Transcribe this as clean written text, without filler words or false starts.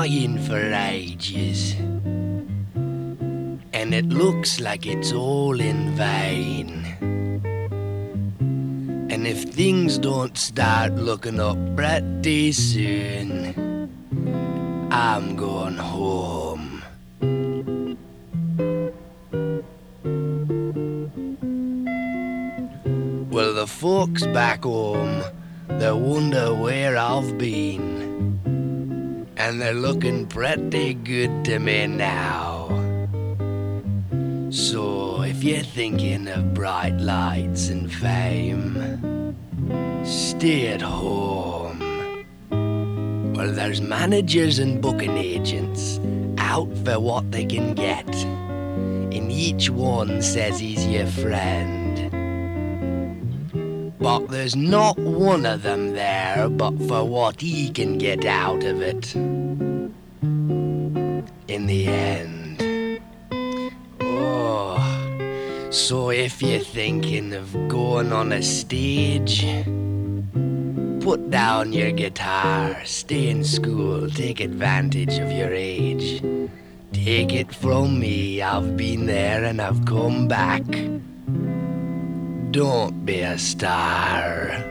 trying for ages, and it looks like it's all in vain. And if things don't start looking up pretty soon, I'm going home. Well, the folks back home, they wonder where I've been, and they're looking pretty good to me now. So if you're thinking of bright lights and fame, stay at home. Well, there's managers and booking agents out for what they can get, and each one says he's your friend. But there's not one of them there but for what he can get out of it in the end. Oh, so if you're thinking of going on a stage, put down your guitar, stay in school, take advantage of your age. Take it from me, I've been there and I've come back. Don't be a star.